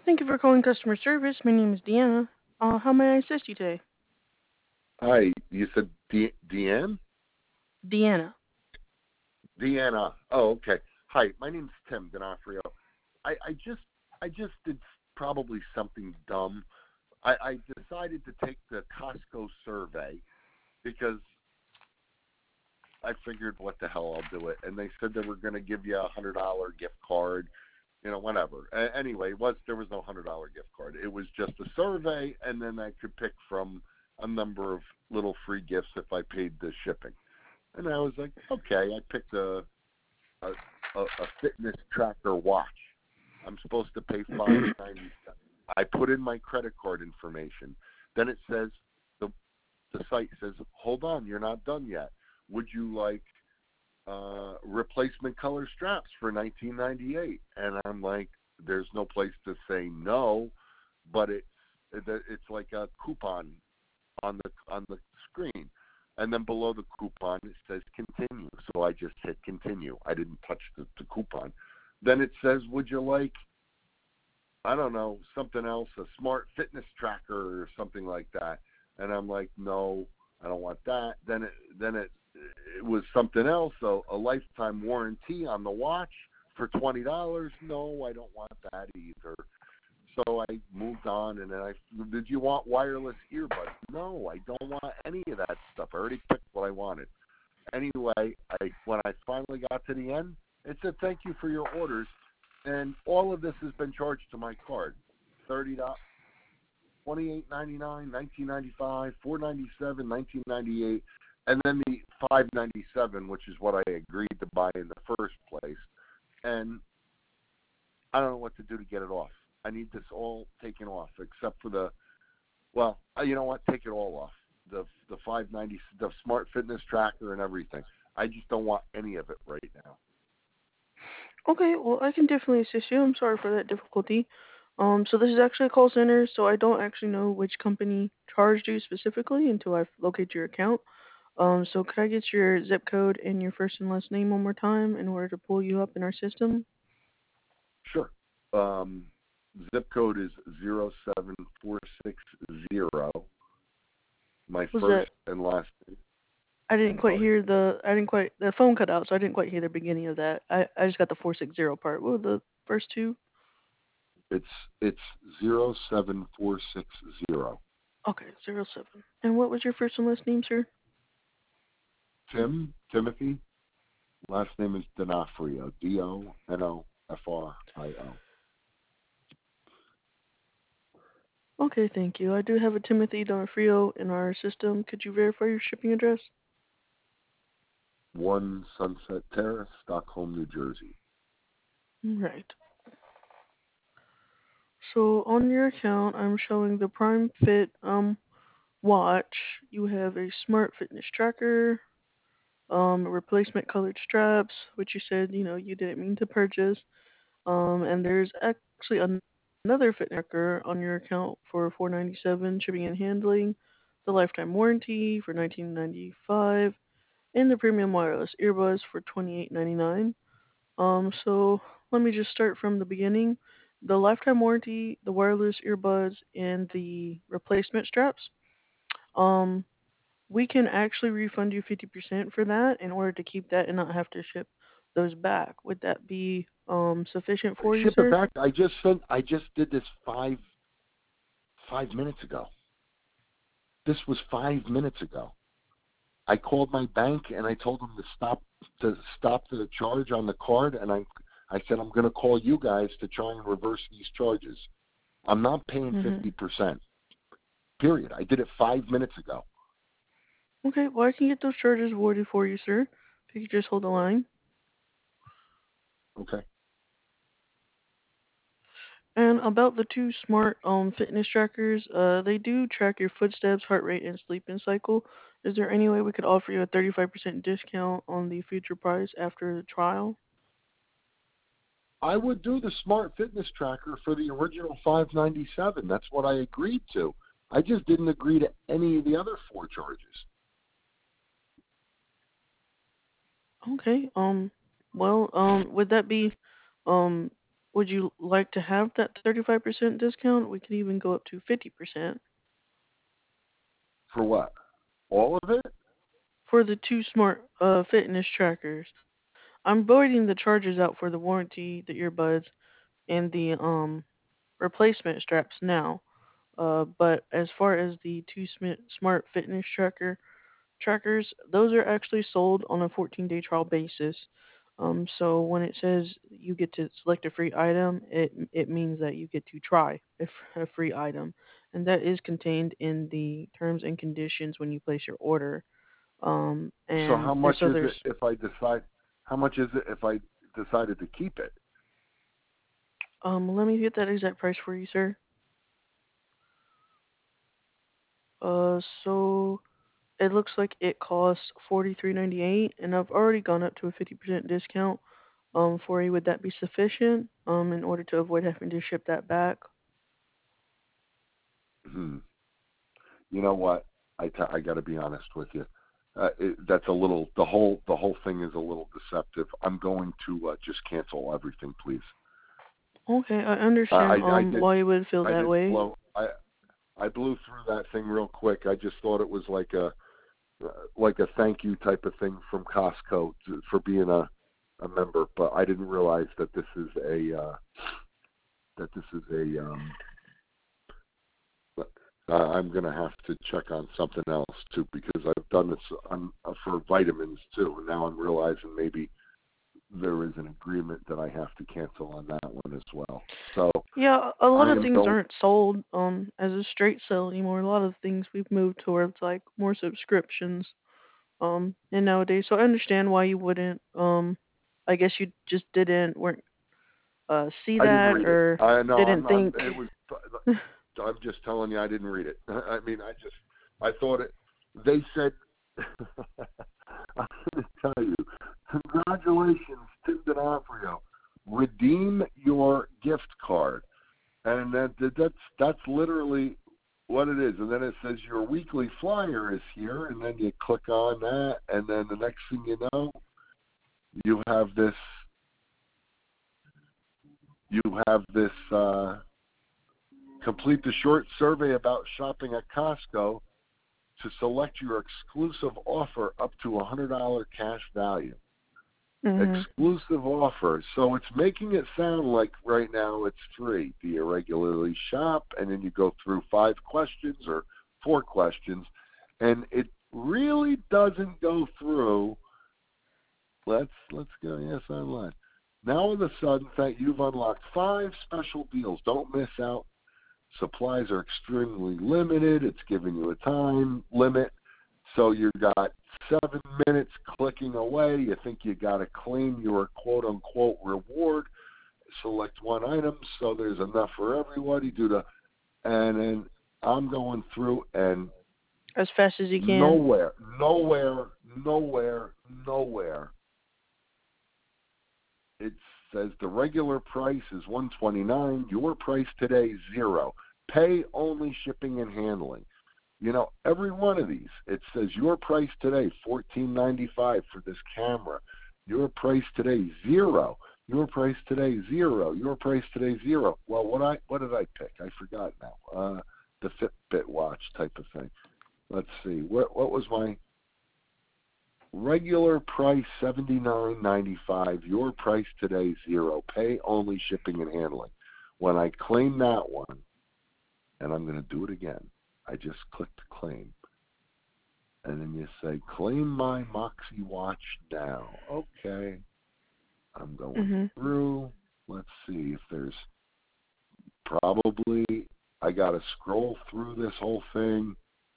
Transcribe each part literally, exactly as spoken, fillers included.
Thank you for calling customer service. My name is Deanna. Uh, how may I assist you today? Hi, you said De- Deanne? Deanna. Deanna. Oh, okay. Hi, my name's Tim D'Onofrio. I, I just I just did probably something dumb. I, I decided to take the Costco survey because I figured what the hell I'll do it, and they said they were going to give you a hundred dollar gift card, you know, whatever. A- anyway, it was there was no hundred dollar gift card. It was just a survey, and then I could pick from a number of little free gifts if I paid the shipping. And I was like, okay, I picked a a, a, a fitness tracker watch. I'm supposed to pay five ninety. I put in my credit card information. Then it says the the site says, hold on, you're not done yet. Would you like uh, replacement color straps for nineteen ninety-eight? And I'm like, there's no place to say no, but it's it's like a coupon on the on the screen. And then below the coupon it says continue. So I just hit continue. I didn't touch the, the coupon. Then it says, would you like, I don't know, something else, a smart fitness tracker or something like that? And I'm like, no, I don't want that. Then it then it it was something else, a, a lifetime warranty on the watch for twenty dollars. No, I don't want that either. So I moved on, and then I, did you want wireless earbuds? No, I don't want any of that stuff. I already picked what I wanted. Anyway, I when I finally got to the end, it said thank you for your orders, and all of this has been charged to my card. Thirty dollars, twenty eight ninety nine, nineteen ninety five, four ninety seven, nineteen ninety eight, and then the five ninety seven, which is what I agreed to buy in the first place. And I don't know what to do to get it off. I need this all taken off, except for the, well, uh, you know what? Take it all off. The the five ninety, the smart fitness tracker and everything. I just don't want any of it right now. Okay, well, I can definitely assist you. I'm sorry for that difficulty. Um, so this is actually a call center, so I don't actually know which company charged you specifically until I locate your account. Um, so could I get your zip code and your first and last name one more time in order to pull you up in our system? Sure. Um, zip code is zero seven four six zero. My Was first that? and last name. I didn't I'm quite sorry. hear the. I didn't quite. The phone cut out, so I didn't quite hear the beginning of that. I I just got the four six zero part. What were the first two? It's it's zero seven four six zero. Okay, zero seven. And what was your first and last name, sir? Tim Timothy. Last name is D'Onofrio. D O N O F R I O. Okay, thank you. I do have a Timothy Donofrio in our system. Could you verify your shipping address? One Sunset Terrace, Stockholm, New Jersey. Right. So on your account, I'm showing the Prime Fit um watch. You have a smart fitness tracker, um, replacement colored straps, which you said you know you didn't mean to purchase. Um, and there's actually an- another fitness tracker on your account for four ninety-seven shipping and handling, the lifetime warranty for nineteen ninety-five, and the premium wireless earbuds for twenty-eight ninety-nine. Um, so let me just start from the beginning. The lifetime warranty, the wireless earbuds, and the replacement straps. Um, we can actually refund you fifty percent for that in order to keep that and not have to ship those back. Would that be um sufficient for you, Ship it sir? back. I just sent. I just did this five five minutes ago. This was five minutes ago. I called my bank and I told them to stop to stop the charge on the card, and I I said I'm going to call you guys to try and reverse these charges. I'm not paying Mm-hmm. fifty percent. Period. I did it five minutes ago. Okay, well I can get those charges voided for you, sir. If you could just hold the line. Okay. And about the two smart um fitness trackers, uh, they do track your footsteps, heart rate, and sleeping cycle. Is there any way we could offer you a thirty-five percent discount on the future price after the trial? I would do the smart fitness tracker for the original five ninety-seven. That's what I agreed to. I just didn't agree to any of the other four charges. Okay. Um. Well. Um. Would that be, um, Would you like to have that thirty-five percent discount? We could even go up to fifty percent For what? All of it? for the two smart uh, fitness trackers. I'm voiding the charges out for the warranty, the earbuds, and the um replacement straps now. Uh, but as far as the two sm- smart fitness tracker trackers, those are actually sold on a fourteen day trial basis. Um, so when it says you get to select a free item, it it means that you get to try a, f- a free item, and that is contained in the terms and conditions when you place your order. Um, So and how there's much is others. it if I decide? How much is it if I decided to keep it? Um, let me get that exact price for you, sir. Uh, so it looks like it costs forty three ninety eight, and I've already gone up to a fifty percent discount. Um, for you, would that be sufficient? Um, in order to avoid having to ship that back? Hmm. You know what? I t- I got to be honest with you. Uh, it, that's a little. The whole the whole thing is a little deceptive. I'm going to uh, just cancel everything, please. Okay, I Uh, I understand. I Um, did why you would feel I that did way. blow. I I blew through that thing real quick. I just thought it was like a uh, like a thank you type of thing from Costco to, for being a a member, but I didn't realize that this is a uh, that this is a um, uh, I'm going to have to check on something else too because I've done this on, uh, for vitamins too, and now I'm realizing maybe there is an agreement that I have to cancel on that one as well. So Yeah, a lot I of am things going. aren't sold um as a straight sell anymore. A lot of things we've moved towards like more subscriptions. Um, and nowadays, so I understand why you wouldn't. Um, I guess you just didn't weren't uh see I didn't that read it. or I know I'm. didn't I'm. think. It was. I'm just telling you, I didn't read it. I mean, I just. I thought it. They said. I'm going to tell you. Congratulations, Tim D'Onofrio. Redeem your gift card, and that, that that's that's literally what it is. And then it says your weekly flyer is here, and then you click on that, and then the next thing you know, you have this. You have this. Uh, Complete the short survey about shopping at Costco to select your exclusive offer up to a one hundred dollars cash value. Mhm. Exclusive offer. So it's making it sound like right now it's free. Do you regularly shop? And then you go through five questions or four questions. And it really doesn't go through. Let's let's go yes online. Now all of a sudden, thank you've unlocked five special deals. Don't miss out. Supplies are extremely limited. It's giving you a time limit. So you've got seven minutes clicking away. You think you got to claim your quote-unquote reward. Select one item so there's enough for everybody. Do the, and then I'm going through and As fast as you can. nowhere, nowhere, nowhere, nowhere. It says the regular price is one twenty-nine. Your price today zero. Pay only shipping and handling. You know, every one of these, it says your price today fourteen ninety-five for this camera. Your price today zero. Your price today zero. Your price today zero. Well, what I what did I pick? I forgot now. Uh, the Fitbit watch type of thing. Let's see. What what was my regular price seventy-nine ninety-five. Your price today zero. Pay only shipping and handling. When I claim that one, and I'm going to do it again, I just click to claim, and then you say claim my Moxie watch now. Okay, I'm going Mhm. through. Let's see if there's probably I got to scroll through this whole thing.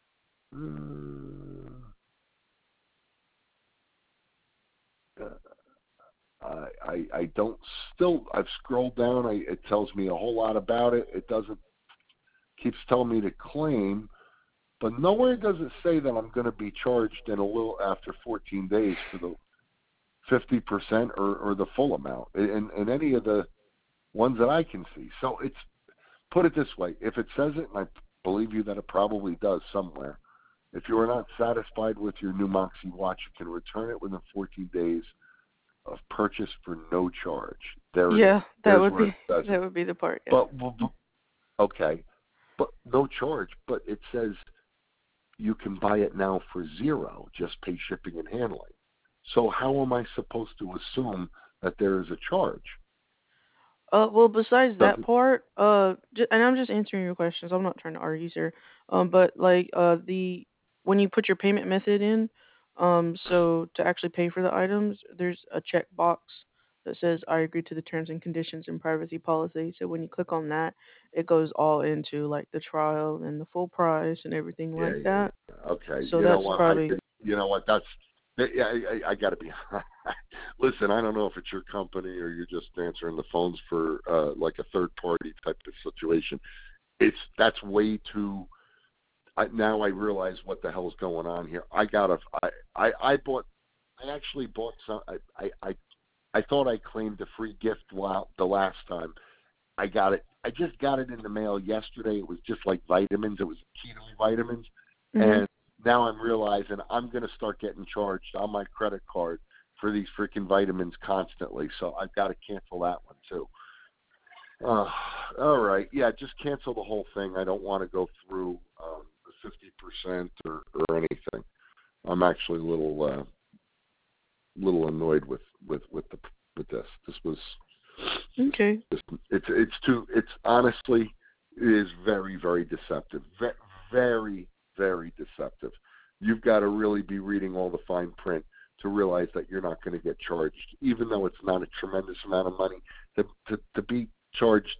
Uh, I, I I don't still I've scrolled down. I, it tells me a whole lot about it. It doesn't keeps telling me to claim, but nowhere does it say that I'm going to be charged in a little after fourteen days for the fifty percent or, or the full amount in, in any of the ones that I can see. So it's put it this way: if it says it, and I believe you that it probably does somewhere, if you are not satisfied with your new Moxie watch, you can return it within fourteen days of purchase for no charge. There it is. Yeah, that There's would where it be says it. that would be the part. Yeah. But, but but- okay, but no charge. But it says you can buy it now for zero. Just pay shipping and handling. So how am I supposed to assume that there is a charge? Uh, well, besides Does that it? part, uh, j- and I'm just answering your questions. I'm not trying to argue, sir. Um, but like, uh, the when you put your payment method in, um, so to actually pay for the items, there's a check box that says I agree to the terms and conditions and privacy policy. So when you click on that, it goes all into like the trial and the full price and everything Yeah, like yeah, that. yeah. Okay. So You know that's what? I probably think. You know what? That's. Yeah, I, I, I got to be. Listen, I don't know if it's your company or you're just answering the phones for uh, like a third party type of situation. It's that's way too. I, now I realize what the hell's going on here. I got a. I, I, I bought. I actually bought some. I, I, I, I thought I claimed a free gift while the last time. I got it. I just got it in the mail yesterday. It was just like vitamins. It was keto vitamins, mhm. and now I'm realizing I'm going to start getting charged on my credit card for these freaking vitamins constantly. So I've got to cancel that one too. Uh, all right, yeah, just cancel the whole thing. I don't want to go through um, the fifty percent or, or anything. I'm actually a little uh, little annoyed with with with the with this. This was Okay. just it's it's too it's honestly it is very very deceptive. Ve- very very deceptive. You've got to really be reading all the fine print to realize that you're not going to get charged, even though it's not a tremendous amount of money. To to, to be charged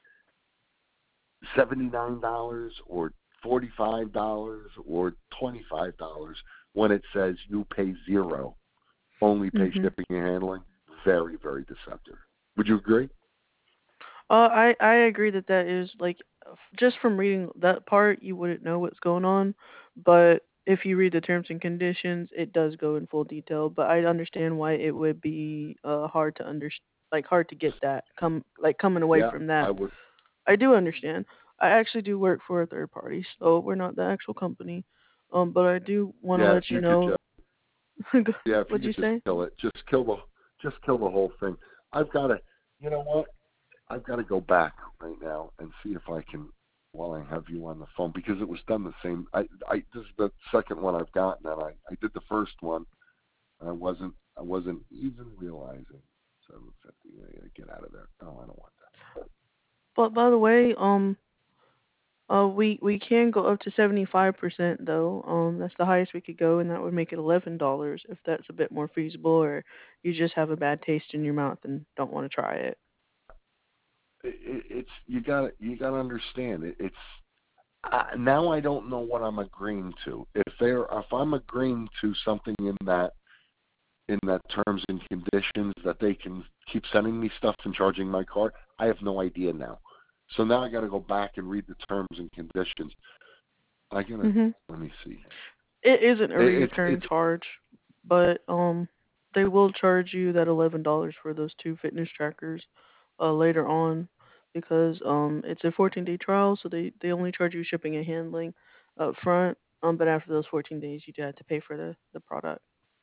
seventy-nine dollars or forty-five dollars or twenty-five dollars when it says you pay zero, only pay Mhm. shipping and handling, very, very deceptive. Would you agree? Uh, I I agree that that is like f- just from reading that part, you wouldn't know what's going on, but if you read the terms and conditions, it does go in full detail. But I understand why it would be uh hard to under like hard to get that come like coming away Yeah, from I that. would. I do understand. I actually do work for a third party, so we're not the actual company. Um, but I do want to Yeah, if let you you could know. just, yeah, if you What'd you could just say? kill it, just kill the, just kill the whole thing. I've got to, you know what? I've got to go back right now and see if I can, while I have you on the phone, because it was done the same. I, I this is the second one I've gotten, and I, I did the first one. And I wasn't, I wasn't even realizing. seven fifty. I gotta get out of there. No, I don't want that. But by the way, um, Uh, we we can go up to seventy-five percent though. Um, that's the highest we could go, and that would make it eleven dollars if that's a bit more feasible, or you just have a bad taste in your mouth and don't want to try it. It, it, it's you got to you got to understand. It, it's uh, now I don't know what I'm agreeing to. If they're if I'm agreeing to something in that in that terms and conditions that they can keep sending me stuff and charging my card, I have no idea now. So now I got to go back and read the terms and conditions. I gotta Mhm. let me see. It isn't a It, it's recurring it's charge, but um, they will charge you that eleven dollars for those two fitness trackers, uh, later on, because um, it's a fourteen day trial, so they they only charge you shipping and handling up front. Um, but after those fourteen days, you do have to pay for the the product.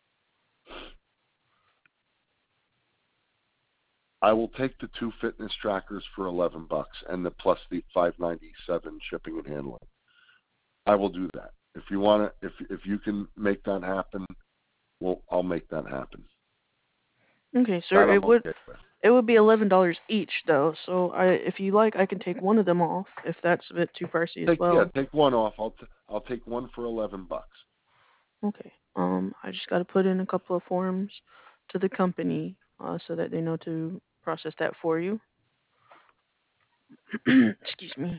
I will take the two fitness trackers for eleven bucks and the plus the five ninety seven shipping and handling. I will do that. If you want to, if if you can make that happen, well, I'll make that happen. Okay, sir. That It I'm would okay with. It would be eleven dollars each though, so I if you like I can take one of them off if that's a bit too pricey as Take yeah, well. take one off. I'll t- I'll take one for eleven bucks. Okay. Um I just gotta put in a couple of forms to the company, uh so that they know to process that for you. Excuse me.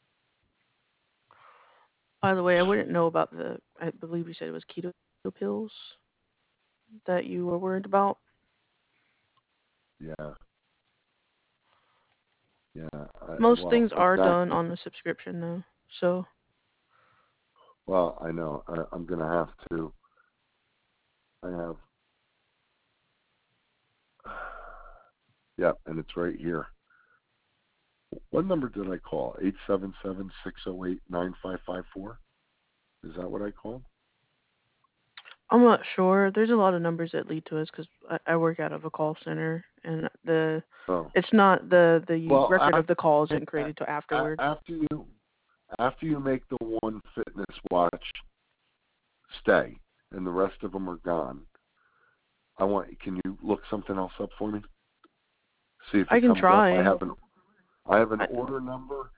By the way, I wouldn't know about the I believe you said it was keto pills that you were worried about. Yeah, yeah. I, Most well, things are done exactly. on the subscription though. So Well, I know. I, I'm gonna have to. I have. Yeah, and it's right here. What number did I call? Eight seven seven six zero eight nine five five four. Is that what I called? I'm not sure. There's a lot of numbers that lead to us because I, I work out of a call center, and the Oh, it's not the the well, record of the call isn't after, created till afterwards. after you after you make the one fitness watch stay, and the rest of them are gone. I want. Can you look something else up for me? See if I it can comes up. I try. have an I have an I, order number.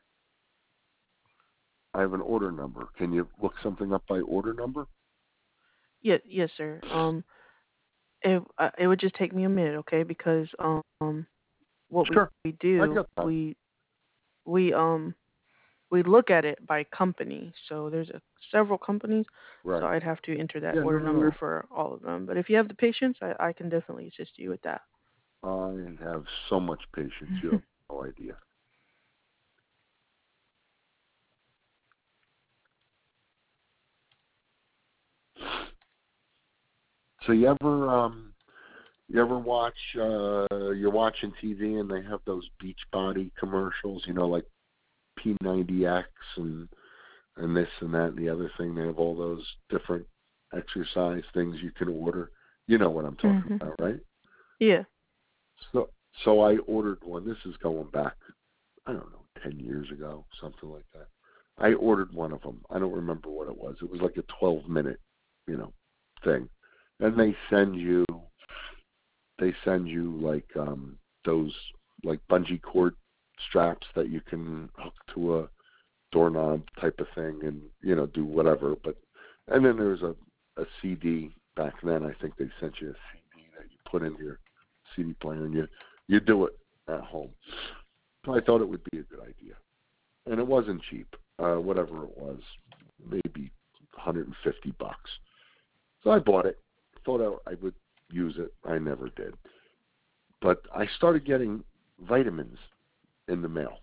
I have an order number. Can you look something up by order number? yeah, yes, sir. Um, it uh, it would just take me a minute, okay? Because um, what we, Sure. we I do, got that. we we um we look at it by company. So there's a, several companies. So Right. I'd have to enter that Yeah. No. order No. number No. for all of them. But if you have the patience, I, I can definitely assist you with that. I have so much patience. You have no idea. So you ever um you ever watch uh you're watching T V and they have those Beachbody commercials, you know, like P ninety X and and this and that and the other thing. They have all those different exercise things you can order. You know what I'm talking Mhm. about, right? Yeah. So so I ordered one. This is going back, I don't know, ten years ago, something like that. I ordered one of them. I don't remember what it was. It was like a twelve minute, you know, thing. And they send you they send you like um those like bungee cord straps that you can hook to a doorknob type of thing and, you know, do whatever. But and then there's a, a C D back then. I think they sent you a C D that you put in your C D player and you you do it at home. So I thought it would be a good idea, and it wasn't cheap. Uh, whatever it was, maybe one hundred fifty bucks. So I bought it. Thought I, I would use it. I never did. But I started getting vitamins in the mail,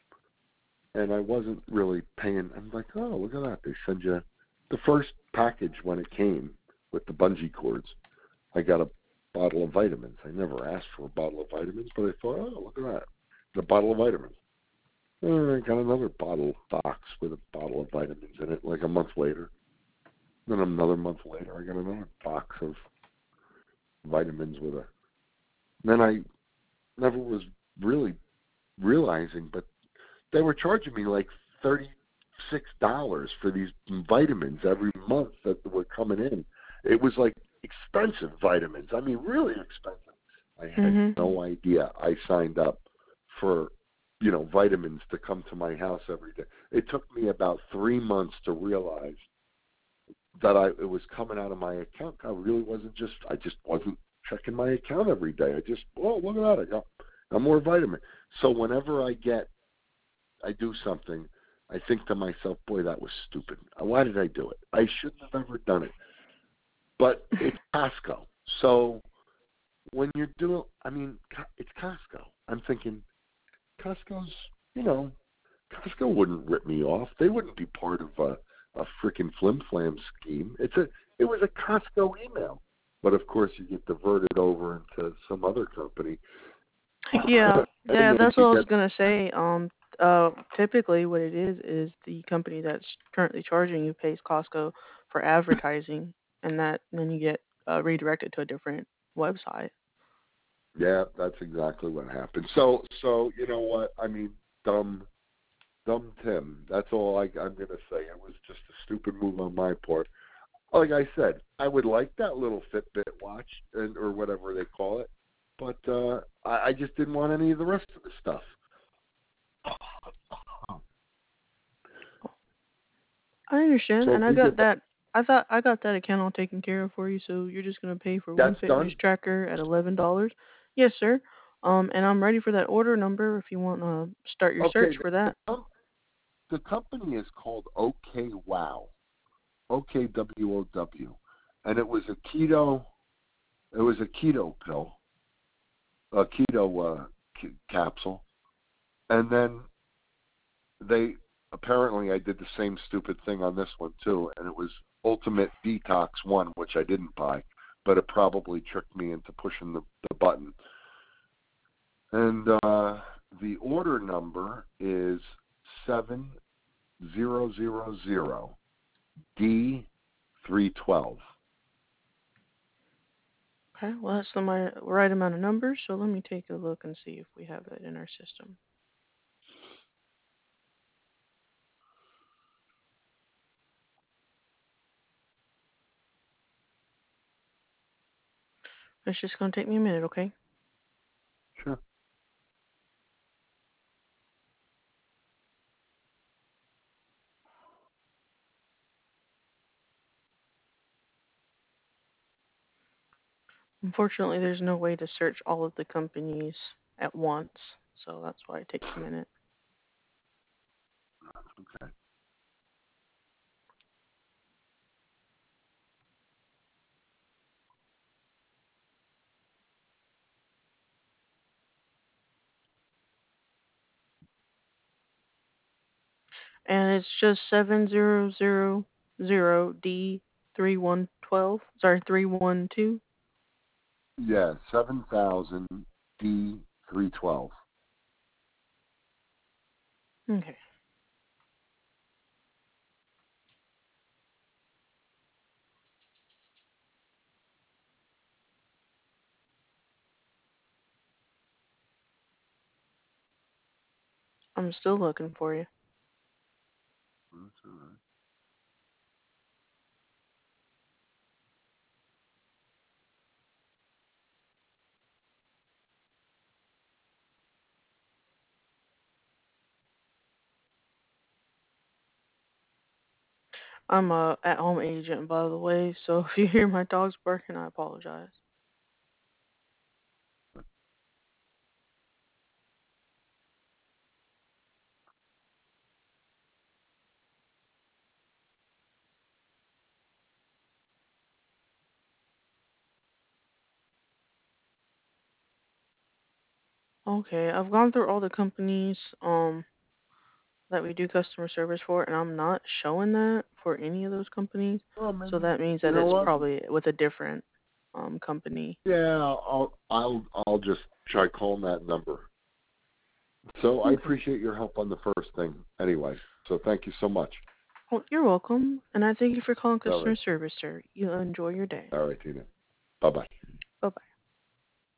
and I wasn't really paying. I'm like, oh, look at that. They send you the first package when it came with the bungee cords. I got a bottle of vitamins. I never asked for a bottle of vitamins, but I thought, oh, look at that. The bottle of vitamins. And I got another bottle box with a bottle of vitamins in it like a month later. Then another month later, I got another box of vitamins with a. Then I never was really realizing, but they were charging me like thirty-six dollars for these vitamins every month that were coming in. It was like expensive vitamins. I mean, really expensive. I had Mhm. no idea I signed up for, you know, vitamins to come to my house every day. It took me about three months to realize that I it was coming out of my account. I really wasn't just I just wasn't checking my account every day. I just, oh, look at that, I got, got more vitamin. So whenever I get I do something, I think to myself, boy, that was stupid. Why did I do it? I shouldn't have ever done it. But it's Costco. So when you're doing, I mean, it's Costco. I'm thinking, Costco's, you know, Costco wouldn't rip me off. They wouldn't be part of a, a freaking flim flam scheme. It's a, it was a Costco email. But of course, you get diverted over into some other company, Yeah, and yeah, then that's what you I was get, gonna say. Um, uh, typically what it is is the company that's currently charging you pays Costco for advertising, and that and then you get uh, redirected to a different website. yeah, that's exactly what happened. So, so you know what? I mean, dumb Dumb Tim. That's all I, I'm going to say. It was just a stupid move on my part. Like I said, I would like that little Fitbit watch and, or whatever they call it, but uh, I, I just didn't want any of the rest of the stuff. I understand, So and I we got did that. that. I thought I got that account all taken care of for you. So you're just gonna pay for one That's fitness done. tracker at eleven dollars. Yes, sir. Um, and I'm ready for that order number if you want to start your search Okay, the, for the, that. com- the company is called OK Wow, O K W O W, and it was a keto. It was a keto pill, a keto uh, c- capsule, and then they apparently I did the same stupid thing on this one too, and it was Ultimate Detox One, which I didn't buy, but it probably tricked me into pushing the, the button. And uh, the order number is seven zero zero zero D three twelve. Okay, well, that's the my, right amount of numbers, so let me take a look and see if we have that in our system. It's just going to take me a minute, okay? Sure. Unfortunately, there's no way to search all of the companies at once, so that's why it takes a minute. Okay. And it's just seven zero zero zero D three one twelve. Sorry, three one two. Yeah, seven thousand D three twelve. Okay. I'm still looking for you. That's all right. I'm a at-home agent, by the way, so if you hear my dogs barking, I apologize. Okay, I've gone through all the companies um that we do customer service for, and I'm not showing that for any of those companies. Well, So maybe that means you that know it's what? probably with a different um company. Yeah, I'll I'll I'll just try calling that number. So I Okay. appreciate your help on the first thing anyway. So thank you so much. Well, you're welcome, and I thank you for calling All customer right. service, sir. You enjoy your day. All right, Tina. Bye bye. Bye bye.